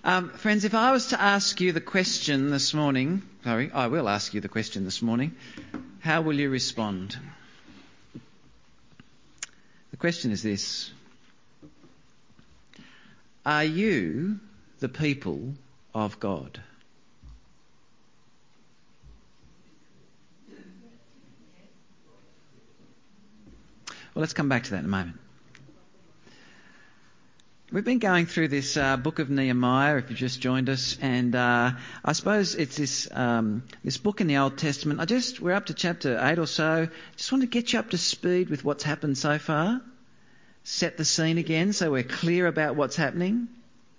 Friends, if I was to ask you the question this morning, I will ask you the question this morning, how will you respond? The question is this: are you the people of God? Well, let's come back to that in a moment. We've been going through this book of Nehemiah, if you've just joined us, and I suppose it's this book in the Old Testament. We're up to chapter 8 or so. Just want to get you up to speed with what's happened so far. Set the scene again so we're clear about what's happening.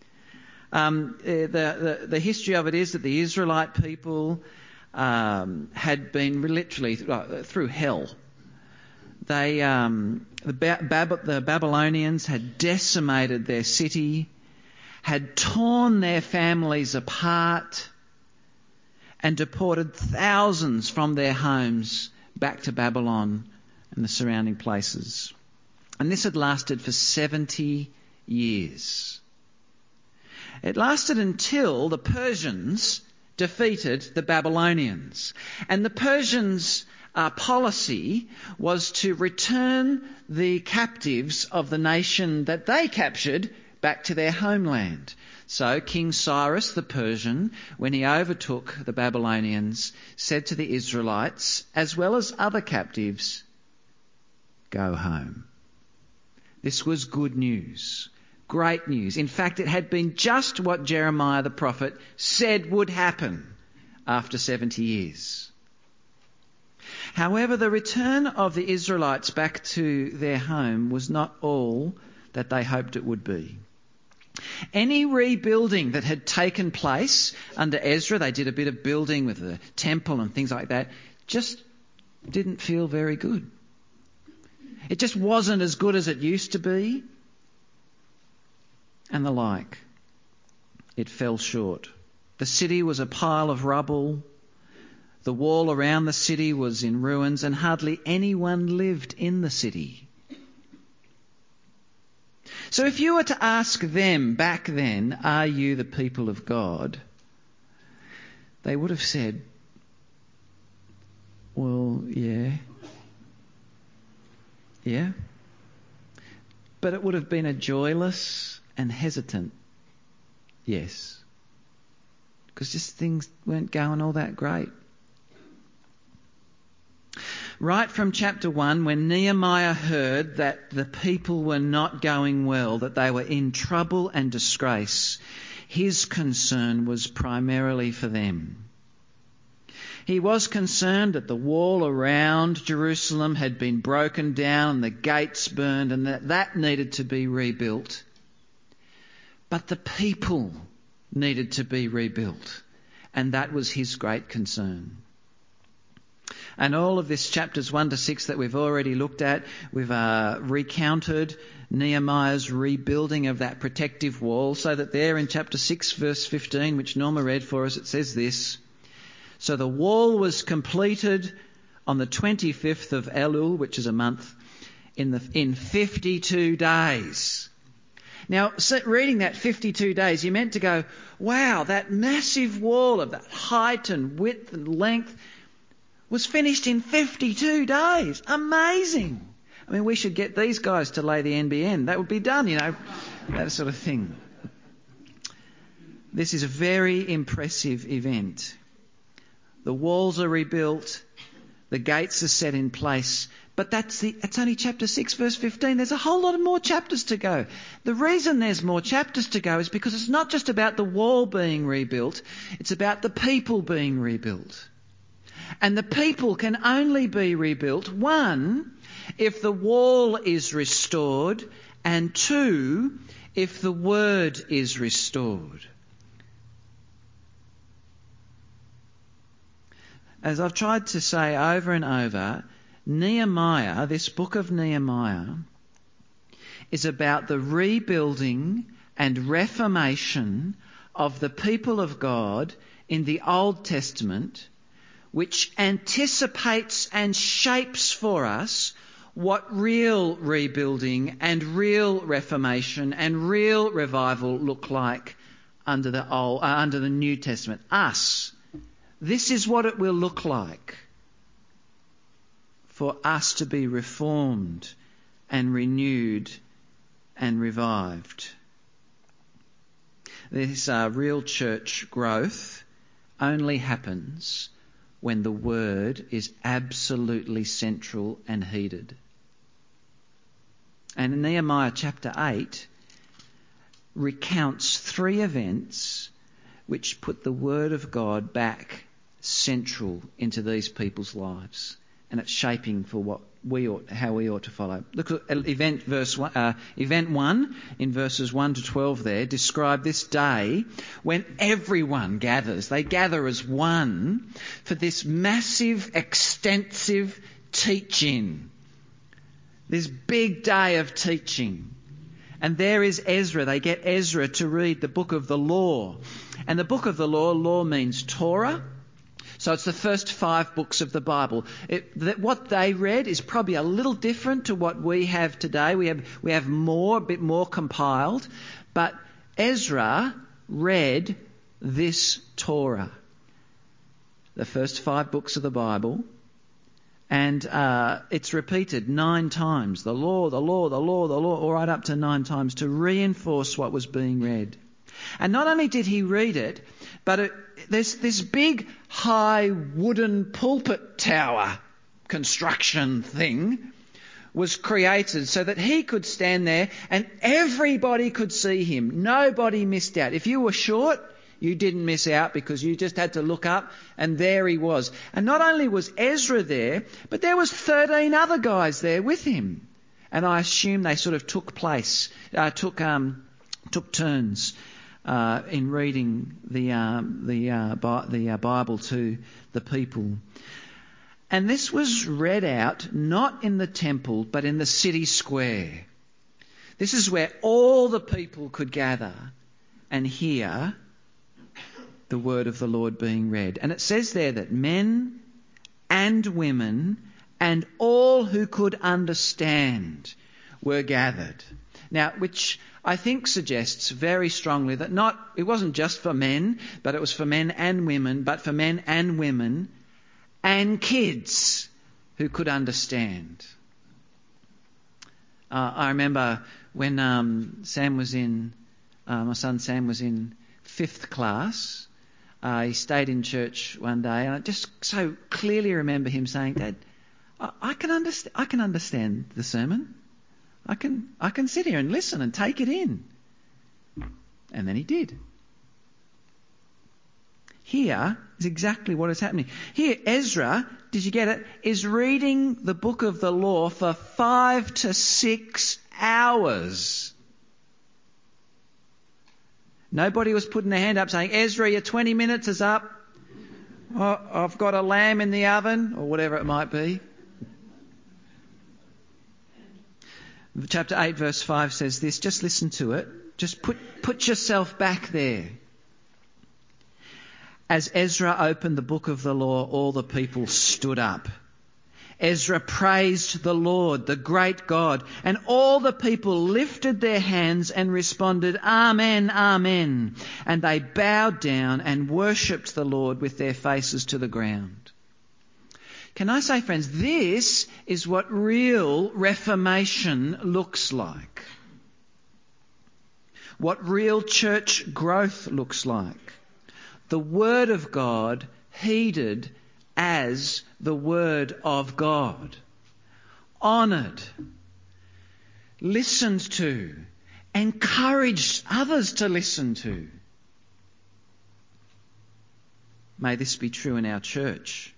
The history of it is that the Israelite people had been literally through hell. The Babylonians had decimated their city, had torn their families apart, and deported thousands from their homes back to Babylon and the surrounding places. And this had lasted for 70 years. It lasted until the Persians defeated the Babylonians. And the Persians' policy was to return the captives of the nation that they captured back to their homeland. So King Cyrus the Persian, when he overtook the Babylonians, said to the Israelites, as well as other captives, "Go home." This was good news, great news. In fact, it had been just what Jeremiah the prophet said would happen after 70 years. However, the return of the Israelites back to their home was not all that they hoped it would be. Any rebuilding that had taken place under Ezra, they did a bit of building with the temple and things like that, just didn't feel very good. It just wasn't as good as it used to be, and the like. It fell short. The city was a pile of rubble. The wall around the city was in ruins, and hardly anyone lived in the city. So if you were to ask them back then, "Are you the people of God?" they would have said, "Well, yeah. But it would have been a joyless and hesitant yes. Because just things weren't going all that great. Right from chapter 1, when Nehemiah heard that the people were not going well, that they were in trouble and disgrace, his concern was primarily for them. He was concerned that the wall around Jerusalem had been broken down and the gates burned, and that needed to be rebuilt. But the people needed to be rebuilt, and that was his great concern. And all of this chapters 1 to 6 that we've already looked at, we've recounted Nehemiah's rebuilding of that protective wall, so that there in chapter 6 verse 15, which Norma read for us, it says this: "So the wall was completed on the 25th of Elul," which is a month, in 52 days. Now, reading that 52 days, you're meant to go, wow, that massive wall of that height and width and length was finished in 52 days. Amazing. I mean, we should get these guys to lay the NBN. That would be done, that sort of thing. This is a very impressive event. The walls are rebuilt. The gates are set in place. But it's only chapter 6, verse 15. There's a whole lot of more chapters to go. The reason there's more chapters to go is because it's not just about the wall being rebuilt. It's about the people being rebuilt. And the people can only be rebuilt, 1, if the wall is restored, and 2, if the word is restored. As I've tried to say over and over, Nehemiah, this book of Nehemiah, is about the rebuilding and reformation of the people of God in the Old Testament, which anticipates and shapes for us what real rebuilding and real reformation and real revival look like under the New Testament. Us. This is what it will look like for us to be reformed and renewed and revived. This real church growth only happens when the word is absolutely central and heeded. And in Nehemiah chapter 8 recounts 3 events which put the word of God back central into these people's lives, and it's shaping for how we ought to follow. Look at event 1 in verses 1 to 12 there describe this day when everyone gathers. They gather as one for this massive, extensive teaching. This big day of teaching. And there is Ezra. They get Ezra to read the book of the law. And the book of the law means Torah. So it's the first 5 books of the Bible. What they read is probably a little different to what we have today. We have a bit more compiled. But Ezra read this Torah, the first 5 books of the Bible. And it's repeated 9 times. The law, the law, the law, the law, all right up to 9 times to reinforce what was being read. And not only did he read it, but there's this big high wooden pulpit tower construction thing was created so that he could stand there and everybody could see him. Nobody missed out. If you were short, you didn't miss out because you just had to look up and there he was. And not only was Ezra there, but there was 13 other guys there with him. And I assume they sort of took turns in reading the Bible to the people. And this was read out not in the temple but in the city square. This is where all the people could gather and hear the word of the Lord being read. And it says there that men and women and all who could understand were gathered. Now, which I think suggests very strongly that it wasn't just for men, but it was for men and women, but for men and women and kids who could understand. I remember when my son Sam was in 5th class, he stayed in church one day, and I just so clearly remember him saying, "Dad, I can understand the sermon. I can sit here and listen and take it in." And then he did. Here is exactly what is happening. Here, Ezra, did you get it, is reading the book of the law for 5 to 6 hours. Nobody was putting their hand up saying, "Ezra, your 20 minutes is up. Oh, I've got a lamb in the oven," or whatever it might be. Chapter 8 verse 5 says this, just listen to it. Just put yourself back there. As Ezra opened the book of the law, all the people stood up. Ezra praised the Lord, the great God, and all the people lifted their hands and responded, "Amen, Amen." And they bowed down and worshipped the Lord with their faces to the ground. Can I say, friends, this is what real reformation looks like. What real church growth looks like. The Word of God heeded as the Word of God. Honoured, listened to, encouraged others to listen to. May this be true in our church.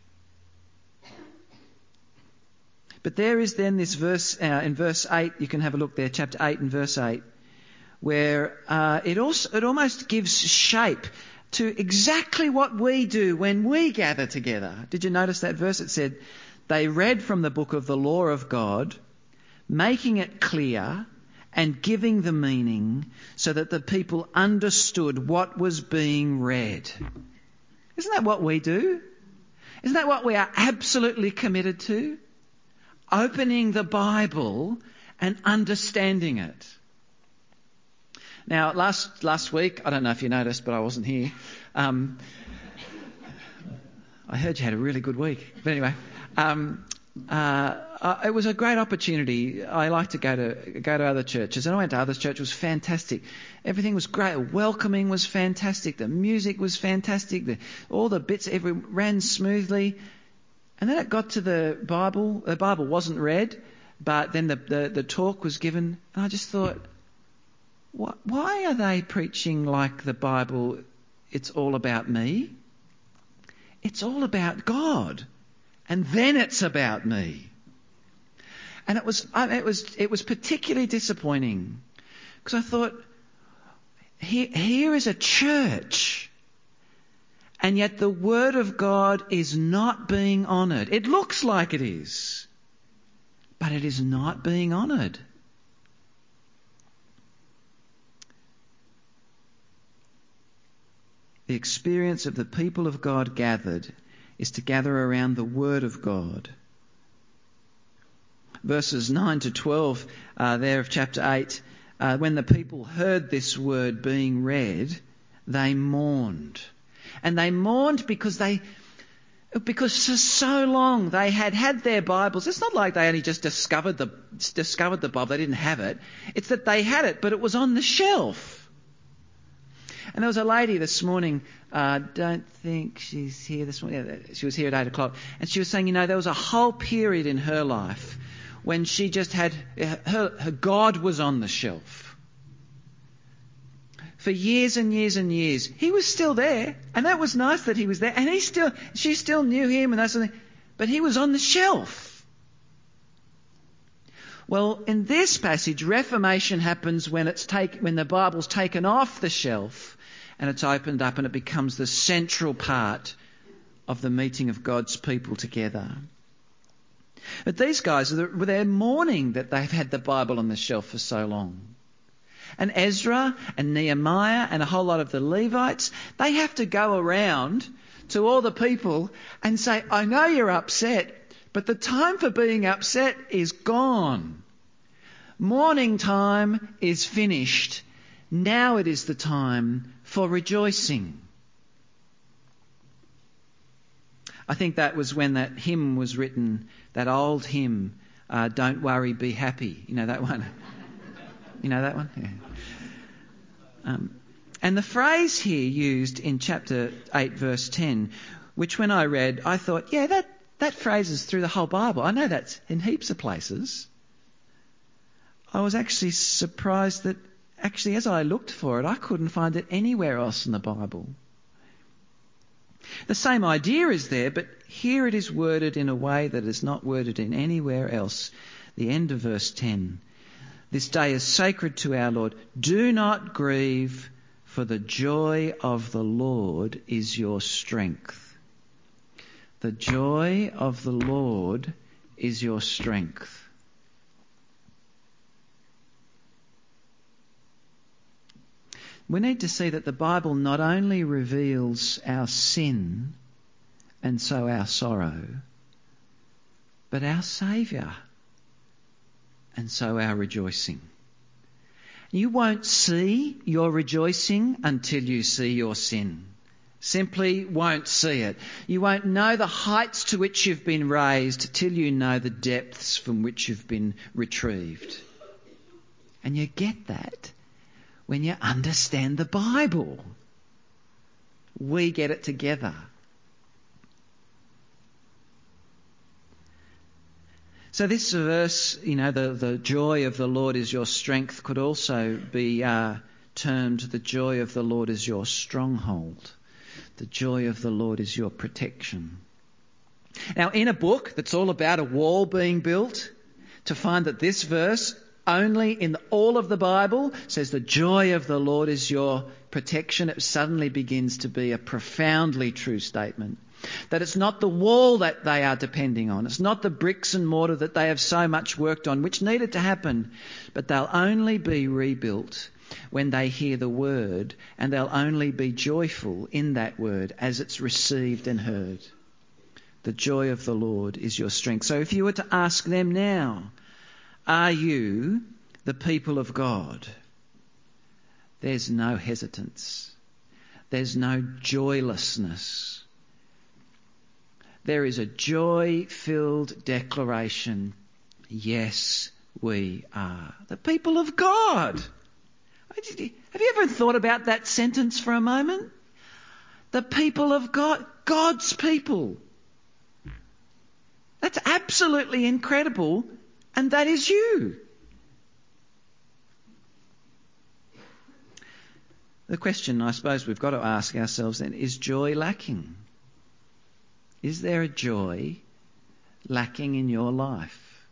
But there is then this verse in verse 8, you can have a look there, chapter 8 and verse 8, where it almost gives shape to exactly what we do when we gather together. Did you notice that verse? It said, they read from the book of the law of God, making it clear and giving the meaning so that the people understood what was being read. Isn't that what we do? Isn't that what we are absolutely committed to? Opening the Bible and understanding it. Now, last week, I don't know if you noticed, but I wasn't here. I heard you had a really good week. But anyway, it was a great opportunity. I like to go to other churches, and I went to other churches. It was fantastic. Everything was great. Welcoming was fantastic. The music was fantastic. All the bits ran smoothly. And then it got to the Bible. The Bible wasn't read, but then the talk was given, and I just thought, why are they preaching like the Bible? It's all about me. It's all about God, and then it's about me. And it was particularly disappointing because I thought, here is a church, and yet the Word of God is not being honoured. It looks like it is, but it is not being honoured. The experience of the people of God gathered is to gather around the Word of God. Verses 9 to 12 there of chapter 8, when the people heard this word being read, they mourned. And they mourned because for so long they had their Bibles. It's not like they only just discovered the Bible, they didn't have it. It's that they had it, but it was on the shelf. And there was a lady this morning, don't think she's here this morning. Yeah, she was here at 8 o'clock. And she was saying, there was a whole period in her life when she just had, her God was on the shelf. For years and years and years. He was still there. And that was nice that he was there. And she still knew him and that sort of thing. But he was on the shelf. Well, in this passage, Reformation happens when the Bible's taken off the shelf and it's opened up and it becomes the central part of the meeting of God's people together. But these guys, they're mourning that they've had the Bible on the shelf for so long. And Ezra and Nehemiah and a whole lot of the Levites, they have to go around to all the people and say, I know you're upset, but the time for being upset is gone. Mourning time is finished. Now it is the time for rejoicing. I think that was when that hymn was written, that old hymn, Don't Worry, Be Happy. You know that one? You know that one? Yeah. And the phrase here used in chapter 8, verse 10, which when I read, I thought, yeah, that phrase is through the whole Bible. I know that's in heaps of places. I was actually surprised that actually as I looked for it, I couldn't find it anywhere else in the Bible. The same idea is there, but here it is worded in a way that is not worded in anywhere else. The end of verse 10. This day is sacred to our Lord. Do not grieve, for the joy of the Lord is your strength. The joy of the Lord is your strength. We need to see that the Bible not only reveals our sin and so our sorrow, but our Saviour and so our rejoicing. You won't see your rejoicing until you see your sin. Simply won't see it. You won't know the heights to which you've been raised till you know the depths from which you've been retrieved. And you get that when you understand the Bible. We get it together. So this verse, the joy of the Lord is your strength, could also be termed the joy of the Lord is your stronghold. The joy of the Lord is your protection. Now, in a book that's all about a wall being built, to find that this verse only in all of the Bible says the joy of the Lord is your protection, it suddenly begins to be a profoundly true statement. That it's not the wall that they are depending on. It's not the bricks and mortar that they have so much worked on, which needed to happen. But they'll only be rebuilt when they hear the word, and they'll only be joyful in that word as it's received and heard. The joy of the Lord is your strength. So if you were to ask them now, are you the people of God? there's no hesitance. There's no joylessness. There is a joy-filled declaration. Yes, we are the people of God. Have you ever thought about that sentence for a moment? The people of God, God's people. That's absolutely incredible, and that is you. The question I suppose we've got to ask ourselves then, is joy lacking? Is there a joy lacking in your life?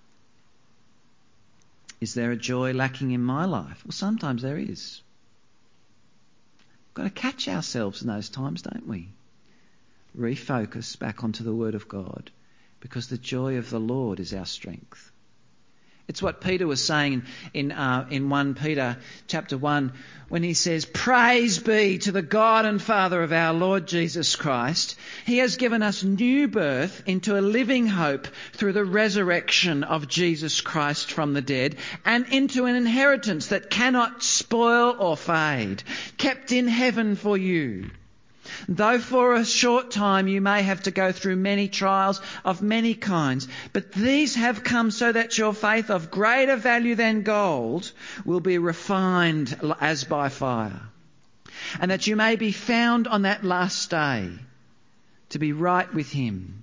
Is there a joy lacking in my life? Well, sometimes there is. We've got to catch ourselves in those times, don't we? Refocus back onto the Word of God, because the joy of the Lord is our strength. It's what Peter was saying in 1 Peter chapter 1 when he says, "Praise be to the God and Father of our Lord Jesus Christ. He has given us new birth into a living hope through the resurrection of Jesus Christ from the dead, and into an inheritance that cannot spoil or fade, kept in heaven for you. Though for a short time you may have to go through many trials of many kinds, but these have come so that your faith, of greater value than gold, will be refined as by fire, and that you may be found on that last day to be right with Him."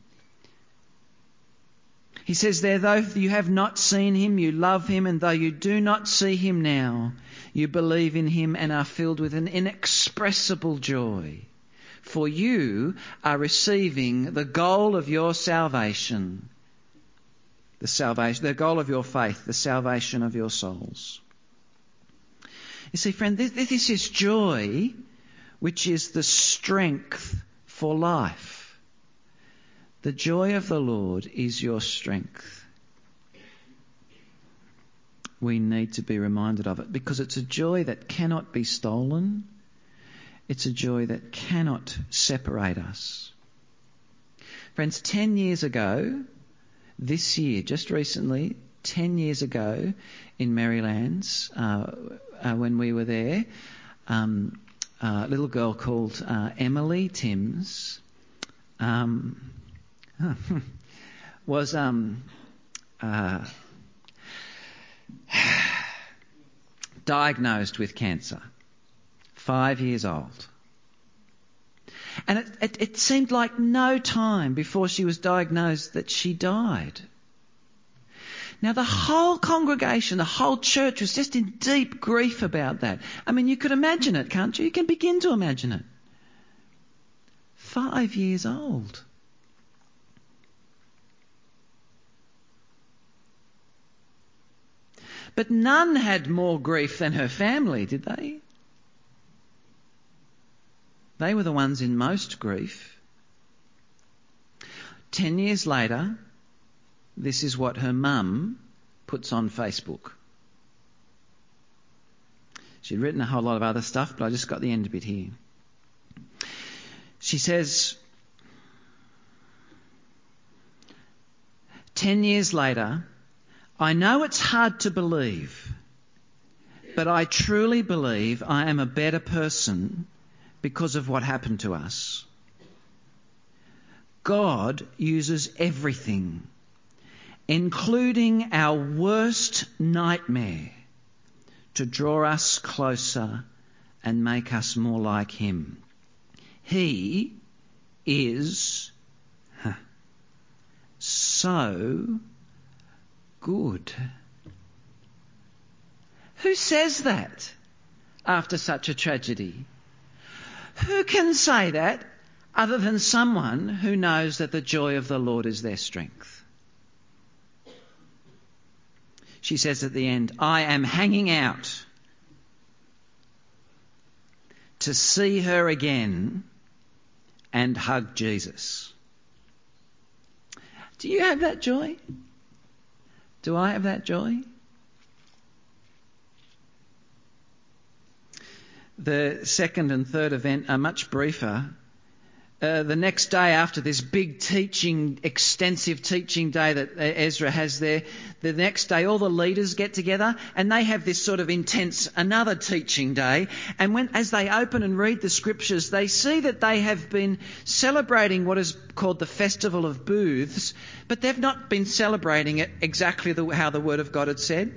He says there, though you have not seen Him, you love Him, and though you do not see Him now, you believe in Him and are filled with an inexpressible joy. For you are receiving the goal of your salvation, the goal of your faith, the salvation of your souls. You see, friend, this is joy, which is the strength for life. The joy of the Lord is your strength. We need to be reminded of it, because it's a joy that cannot be stolen. It's a joy that cannot separate us. Friends, 10 years ago, this year, just recently, 10 years ago in Marylands, when we were there, a little girl called Emily Timms was diagnosed with cancer. 5 years old. And it seemed like no time before she was diagnosed that she died. Now the whole congregation, the whole church was just in deep grief about that. I mean, you could imagine it, can't you? You can begin to imagine it. 5 years old. But none had more grief than her family, did they? They were the ones in most grief. 10 years later, this is what her mum puts on Facebook. She'd written a whole lot of other stuff, but I just got the end bit here. She says, 10 years later, I know it's hard to believe, but I truly believe I am a better person because of what happened to us. God uses everything, including our worst nightmare, to draw us closer and make us more like Him. He is so good. Who says that after such a tragedy? Who can say that other than someone who knows that the joy of the Lord is their strength? She says at the end, I am hanging out to see her again and hug Jesus. Do you have that joy? Do I have that joy? The second and third event are much briefer. the next day after this big extensive teaching day that Ezra has there, the next day all the leaders get together and they have this sort of intense another teaching day. And as they open and read the scriptures, they see that they have been celebrating what is called the Festival of Booths, but they've not been celebrating it exactly how the Word of God had said.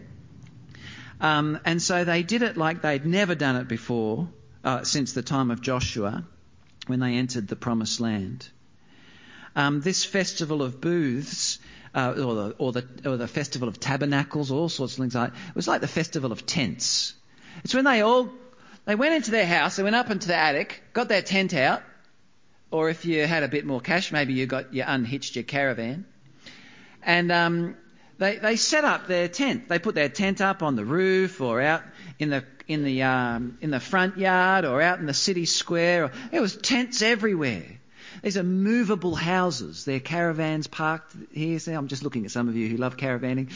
And so they did it like they'd never done it before, since the time of Joshua, when they entered the Promised Land. This Festival of Booths, or the Festival of Tabernacles, all sorts of things like it was like the Festival of Tents. It's when they went into their house, they went up into the attic, got their tent out, or if you had a bit more cash, maybe you unhitched your caravan, and they set up their tent. They put their tent up on the roof or out in the front yard or out in the city square. There was tents everywhere. These are movable houses. They're caravans parked here. See, I'm just looking at some of you who love caravanning.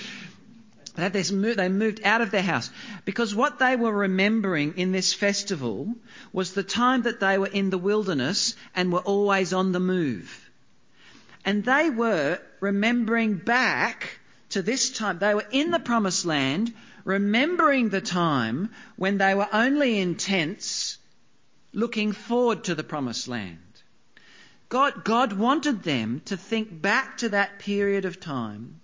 They moved out of their house because what they were remembering in this festival was the time that they were in the wilderness and were always on the move. And they were remembering back to this time. They were in the Promised Land, remembering the time when they were only in tents, looking forward to the Promised Land. God wanted them to think back to that period of time,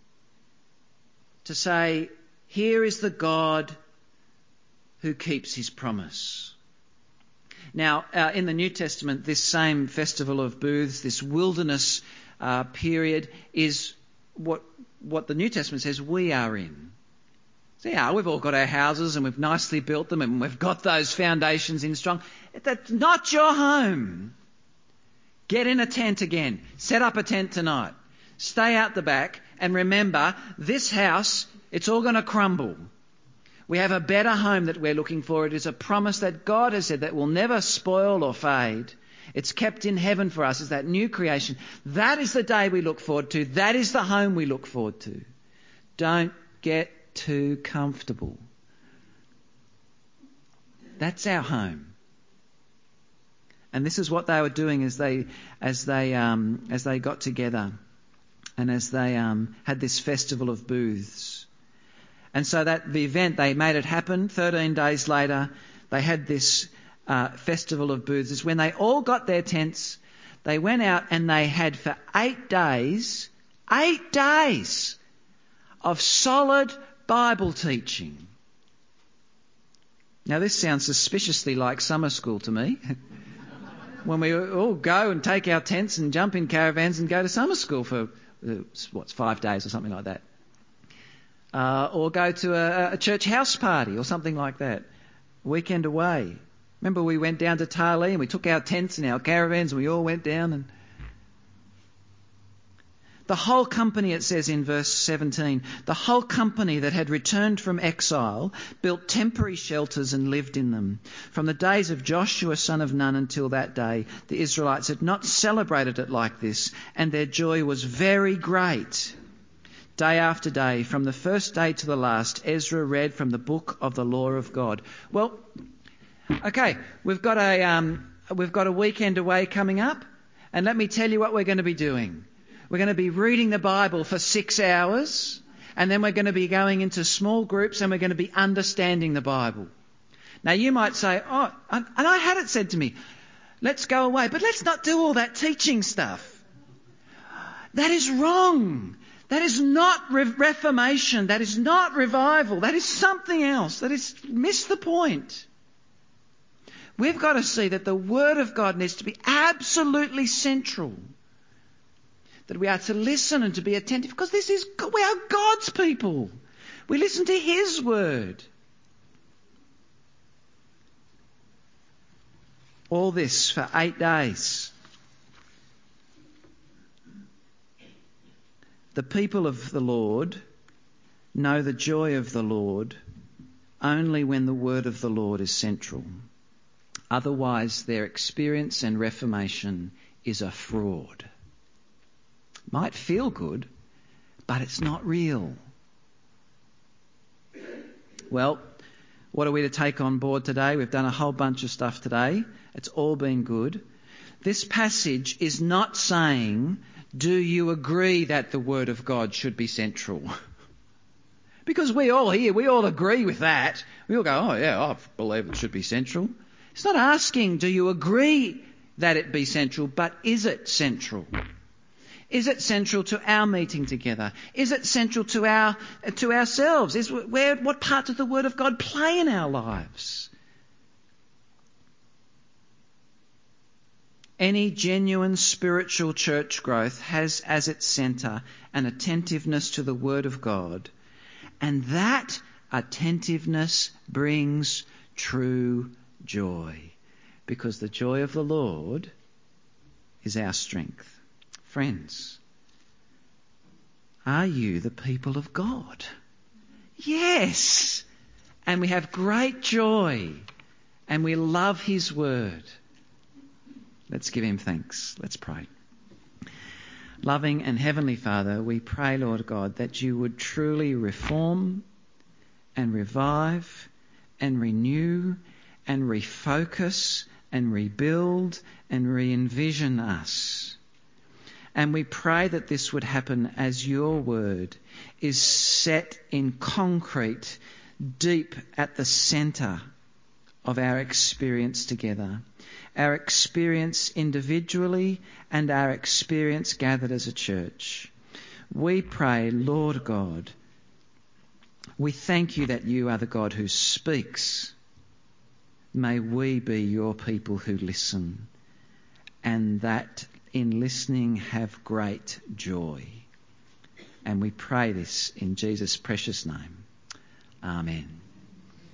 to say, here is the God who keeps his promise. Now, in the New Testament, this same Festival of Booths, this wilderness period, is what the New Testament says we are in. See how we've all got our houses and we've nicely built them and we've got those foundations in strong. That's not your home. Get in a tent again. Set up a tent tonight. Stay out the back and remember, this house, it's all going to crumble. We have a better home that we're looking for. It is a promise that God has said that will never spoil or fade. It's kept in heaven for us. It's that new creation. That is the day we look forward to. That is the home we look forward to. Don't get too comfortable. That's our home. And this is what they were doing as they got together and as they had this Festival of Booths. And so the event, they made it happen. 13 days later, they had this Festival of Booths. It's when they all got their tents, they went out and they had for 8 days of solid Bible teaching. Now this sounds suspiciously like summer school to me. When we all go and take our tents and jump in caravans and go to summer school for 5 days or something like that. Or go to a church house party or something like that. Weekend away. Remember we went down to Tarlee and we took our tents and our caravans and we all went down and the whole company, it says in verse 17, the whole company that had returned from exile built temporary shelters and lived in them. From the days of Joshua son of Nun until that day, the Israelites had not celebrated it like this, and their joy was very great. Day after day, from the first day to the last, Ezra read from the book of the law of God. Well, okay, we've got a weekend away coming up, and let me tell you what we're going to be doing. We're going to be reading the Bible for 6 hours, and then we're going to be going into small groups and we're going to be understanding the Bible. Now you might say, oh, and I had it said to me, let's go away, but let's not do all that teaching stuff. That is wrong. That is not reformation. That is not revival. That is something else. That is missed the point. We've got to see that the Word of God needs to be absolutely central. That we are to listen and to be attentive because we are God's people. We listen to His Word. All this for 8 days. The people of the Lord know the joy of the Lord only when the word of the Lord is central. Otherwise, their experience and reformation is a fraud. Might feel good, but it's not real. Well, what are we to take on board today? We've done a whole bunch of stuff today. It's all been good. This passage is not saying, do you agree that the Word of God should be central? Because we all agree with that. We all go, oh yeah, I believe it should be central. It's not asking, do you agree that it be central, but is it central? Is it central to our meeting together? Is it central to ourselves? What part does the Word of God play in our lives? Any genuine spiritual church growth has as its centre an attentiveness to the Word of God, and that attentiveness brings true joy, because the joy of the Lord is our strength. Friends, are you the people of God? Yes! And we have great joy, and we love His Word. Let's give Him thanks. Let's pray. Loving and Heavenly Father, we pray, Lord God, that you would truly reform and revive and renew and refocus and rebuild and re-envision us. And we pray that this would happen as your word is set in concrete, deep at the centre of our experience together. Our experience individually and our experience gathered as a church. We pray, Lord God, we thank you that you are the God who speaks. May we be your people who listen, and that in listening have great joy. And we pray this in Jesus' precious name. Amen.